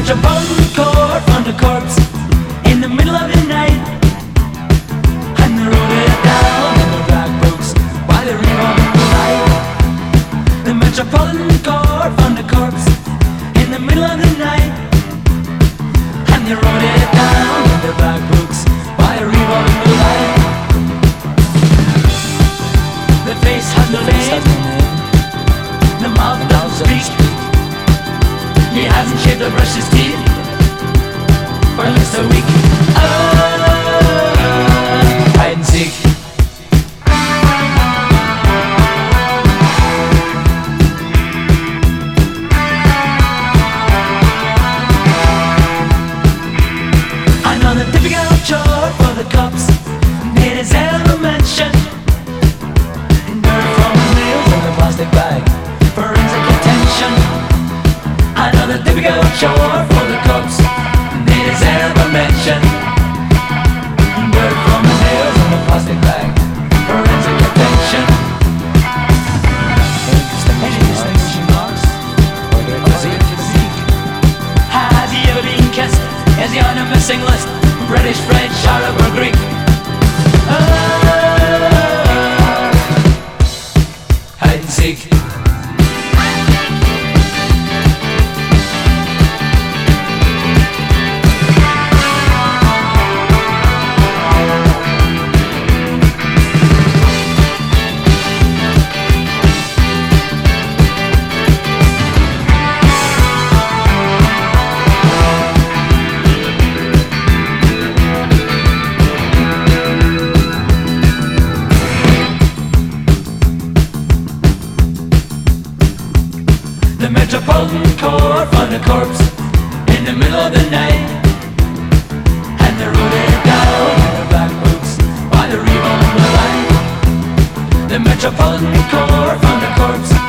Metropolitan Court found a corpse in the middle of the night, and they wrote it down in the black books while they rewound the light. The Metropolitan Court found a corpse in the middle of the night, and they wrote it down in the black books while they rewound the light. The face had no name, the mouth doesn't speak. He hasn't shaved or brushed his teeth for at least a week. Hide and seek. Another typical chore for the cops. They deserve a mention. Dirt from the nails in a plastic bag, forensic attention. Another typical chore for the cops. They deserve a mention. Dirt from the nails in a plastic bag, forensic attention. Any distinguishing marks or their physique? Has he ever been kissed? Is he on a missing list? British, French, Arab or Greek? Hide and seek. The Metropolitan Court found a corpse in the middle of the night, and they wrote it down in the black books by the rewound the light. The Metropolitan Court found a corpse